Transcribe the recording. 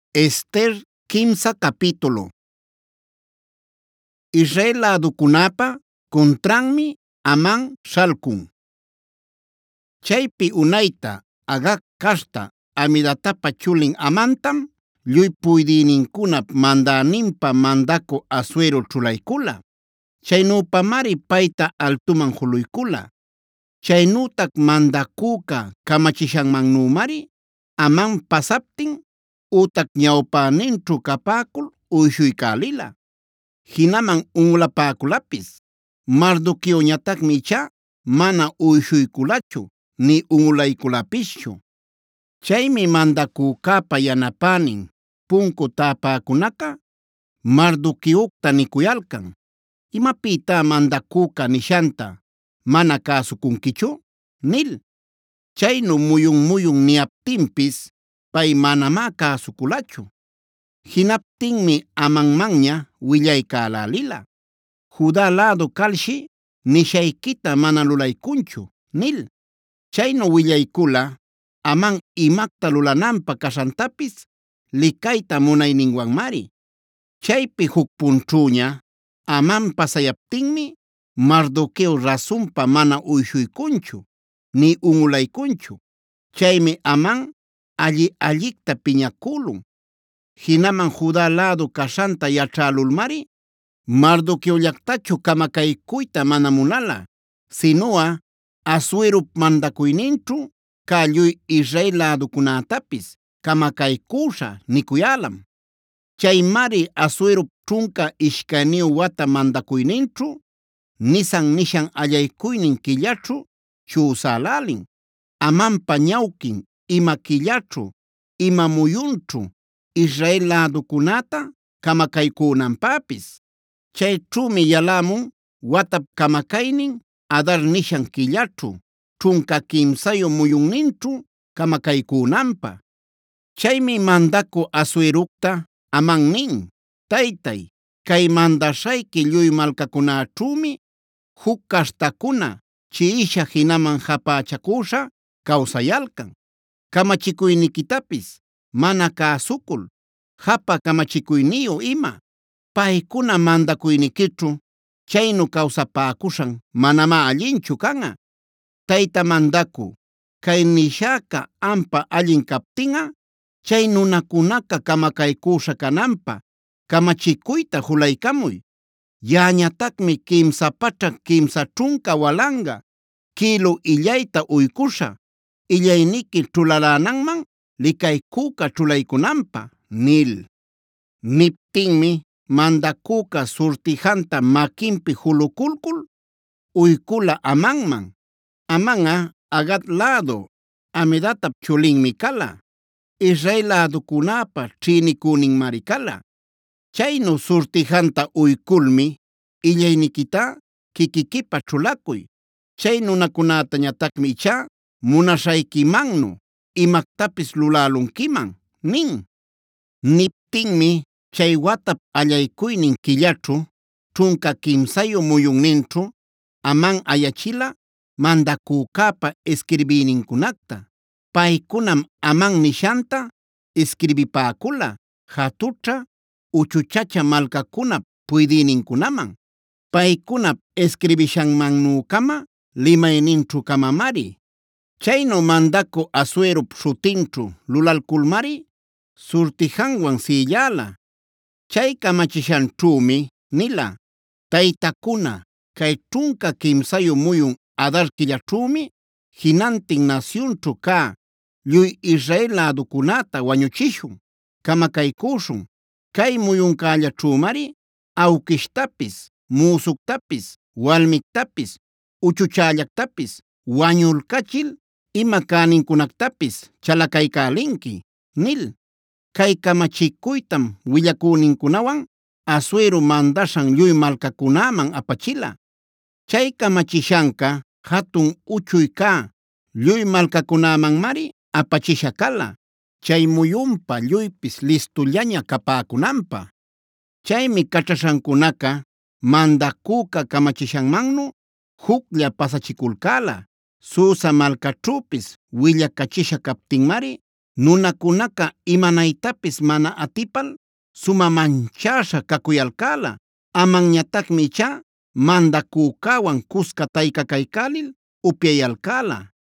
Ester kimsa capítulo. Israel ladukunapa contranmi Amán shalkun. Chaypi unayta Agag kashta Amidatapa chulin Amantam lluy puydïninkunap mandaninpa mandaku Asuero chulaykula. Chaynupamari payta altuman juluykula. Chaynutak mandakuka kamachishanmannumari Amán pasaptin utak ñawpäninćhu kapäkul uyshuykalila. Hinaman unulapäkulapis. Mardoqueoñatacmi ichá mana uyshuykulachu ni unulaykulapischu. Chaymi mandakukapa yanapanin punku täpäkunaqa Mardoqueocta nikuyalkan: “¿Imapïtá mandakuka nishanta mana käsukunkichu?” nil. Chaynu muyun niyaptinpis pay manamá käsukulachu. Jinaptinmi Amanmanña willaycälälila: “Juda ladu kalshi nishaykita mana lulaykunchu” nil. Chaynu willaykula Amán imacta lulananpä kashantapiz likayta munayninwanmari. Chaypi huk punćhüña Amán pasayaptinmi Mardoqueo rasunpa mana uyshuykunchu ni un'ulaykunchu. Chaymi Amán allicta piñakulun. Hinaman Juda ladu kashanta yachälulmari Mardoqueollaktachu kamakaykuyta mana munala, sinu'a Asuerop mandakuyninćhu kä lluy Israel ladukunätapis kamakaykusha nikuyalam. Chaymari Asuerop ćhunka ishkayniyu wata mandakuyninćhu Nisan nishan allaykuynin killaćhu chüsälälin Amánpa ñawquin ima killaćhu ima muyunćhu Israel ladukunäta kamakaykunanpäpis. Chayćhümi yalamun watap kamakaynin Adar nishan killaćhu ćhunka kimsayu muyunninćhu kamakaykunanpä. Chaymi mandaku Asuerocta Amán nin: “Taytay, kay mandashayki lluy malkakunaćhümi huk kashtakuna chiisha hinaman japächakusha kawsayalkan. Kamachikuynikitapis mana käsukul japa kamachikuyniyu ima. Paykuna mandakuynikićhu chaynu kawsapäkushan manamá allinchu kan'a. Tayta mandaku, kay nishäka ampa allin kaptin'a chay nunakunaqa kamakaykusha kananpä kamachikuyta julaykamuy. Yañatacmi kimsa pachak kimsa ćhunka walanga kilu illayta uykusha illayniki ćhulalänanman likaykuka ćhulaykunanpä” nil. Niptinmi mandakuka surtijanta makinpi julukulkul uykula Amánman. Amán'a Agag ladu Amidatap chulinmi kala. Israel ladukunapa ćhïnikuninmari kala. Chaynu surtijanta uykulmi illaynikita quiquiquipa ćhulakuy. Chay nunakunatañatacmi ichá munashaykimannu imactapis lulälunkiman nin. Niptinmi chay watap allaykuynin killaćhu ćhunka kimsayu muyunninćhu Amán ayachila mandakukapa escribiyninkunacta. Paykunam Amán nishanta escribipäkula jatućha uchuchacha malkakuna puydïninkunaman. Paykunap escribishanmannükama limayninćhukamamari. Chaynu mandaku Asuerop shutinćhu lulalkulmari surtijanwan sillala. Chay kamachishanćhümi nila: “Taytakuna, kay ćhunka kimsayu muyun Adar killaćhümi jinantin nacionćhu kä lluy Israel ladukunata wañuchishun, kamakaykushun. Kay muyunkällaćhümari awkishtapis, musuktapis, walmiktapis, uchuchällactapis wañulkachil ima cänincunactapis chalakaycälinki” nil. Kay kamachikuytam willaküninkunawan Asuero mandashan lluy malkakunaman apachila. Chay kamachishanka hatun uchuy kä lluy malkakunamanmari apachisha kala, chay muyunpa lluypis listullaña kapäkunanpä. Chaymi kach'ashankunaqa mandakuka kamachishanmannu huklla pasachikulkala. Susa malkaćhüpis willakachisha kaptinmari Nunakunaqa imanaytapis mana atipal suma manchasha kakuyalcala. Amanñatacmi ichá mandacücäwan cusca taykacaycälil upyayalcala.